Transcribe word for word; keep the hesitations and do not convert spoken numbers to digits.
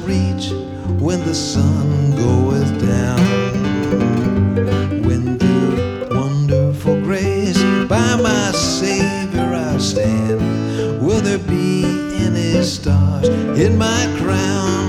reach when the sun goeth down. When through wonderful grace by my Savior I stand, will there be any stars in my crown?